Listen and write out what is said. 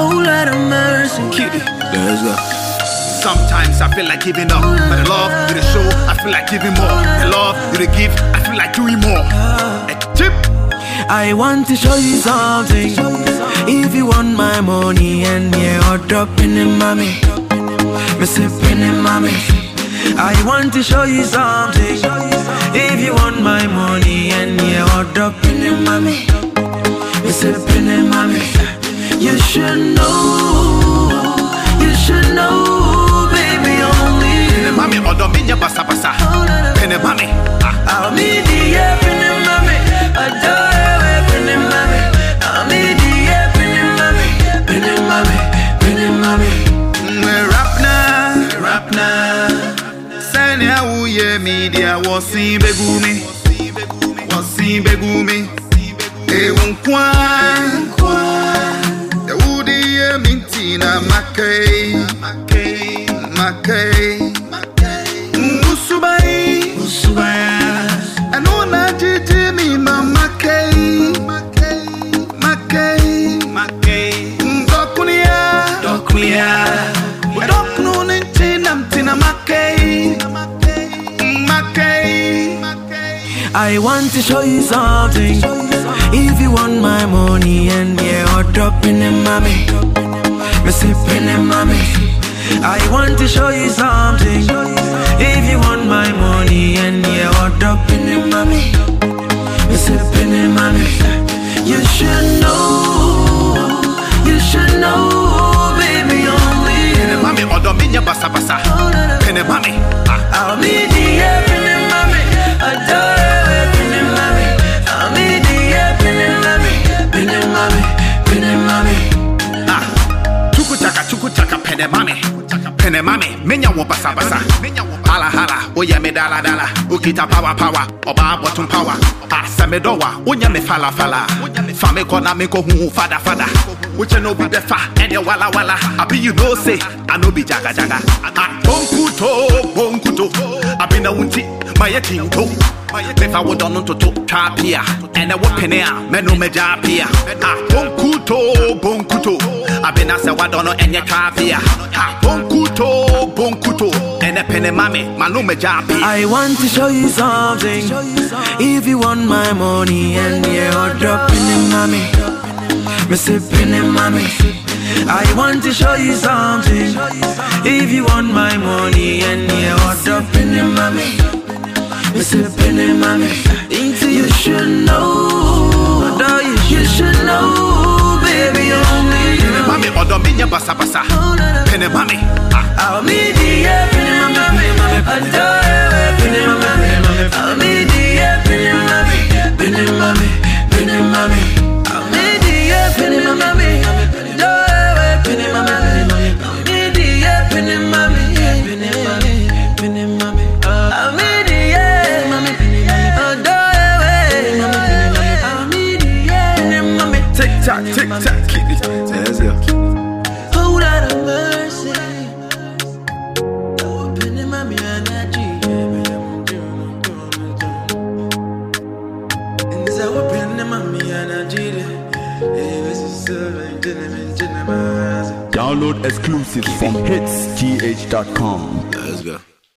Oh Lord of mercy. Kitty, let's go. Sometimes I feel like giving up, but the love you the show, I feel like giving more. The love you the give, I feel like doing more. Chip. I want to show you something. If you want my money and yeah, or dropping in mommy, me sipping in mommy. I want to show you something. If you want my money and yeah, or dropping in mommy, me sipping in mommy. You should know, you should know, baby, only. Pene mami, odo minya basa basa. Pene mami, I'll meet the pene mami. Adore pene mami. I'll meet the pene mami. Pene mami, pene mami. Rap na. Sani awuye media wasi begumi. Wasi begumi. Ewonkwa. Mintina Makay Musubai Anona Jimmy Makay Dokunia Dokno Nintinam Tina Makay. I want to show you something. If you want my money and yeah, or dropping in mommy, me sipping in mommy. I want to show you something. If you want my money and yeah, or dropping in mommy, me sipping in mommy. You should know, baby, only. Pene mami, odo minya basa basa. Pene mami, I'll meet the pene mami. Adore pene mami. I'll meet the pene mami. Pene mami. Chuku chaka pene mami, menya wo basa basa. Hala, oya me dala ukita power, oba bottom power. Asame dowa, onya me fala. Fame kona me ko hu fada. Uche no be befa, ene wala. Abi you know say, I no be jaga. Bonkuto, abi na unti, maye tinto. If I would on to trapia, and I would penea, menu majapia. Bonkuto, I've been asked what on any trapia. Bonkuto, and a penemame, manu majapia. I want to show you something. If you want my money and yeah, or dropping in mommy, me sipping in mommy. I want to show you something. If you want my money and yeah, or dropping in mommy, me sipping in mommy. You should know, you should know, baby, only. Pene mami, odo minya basa basa. Pene mami, I'll meet the pene mami. Adore pene mami. I'll meet the pene mami. Pene mami. I'll meet the pene mami. Adore pene mami. I'll meet the pene mami. Pene mami. I'll meet the mami. Tick tock, kitty. Let's go. Oh, Lord of mercy. Oh, penny mommy and that G. And this our penny mommy and that G. Download exclusives from hitsgh.com. Let's go.